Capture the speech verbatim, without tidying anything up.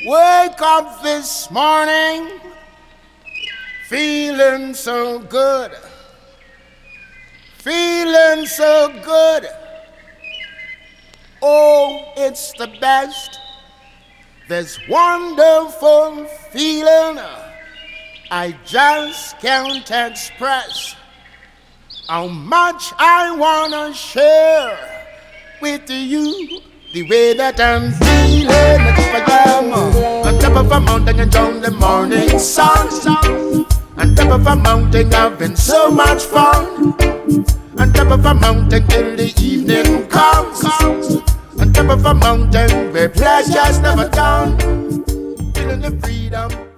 Wake up this morning feeling so good, feeling so good. Oh, it's the best, this wonderful feeling I just can't express how much I wanna share with you. The way that I'm feeling, if I am on top of a mountain enjoying the morning sun. On top of a mountain having so much fun. On top of a mountain till the evening comes. On top of a mountain where pleasure's never done. Feeling the freedom.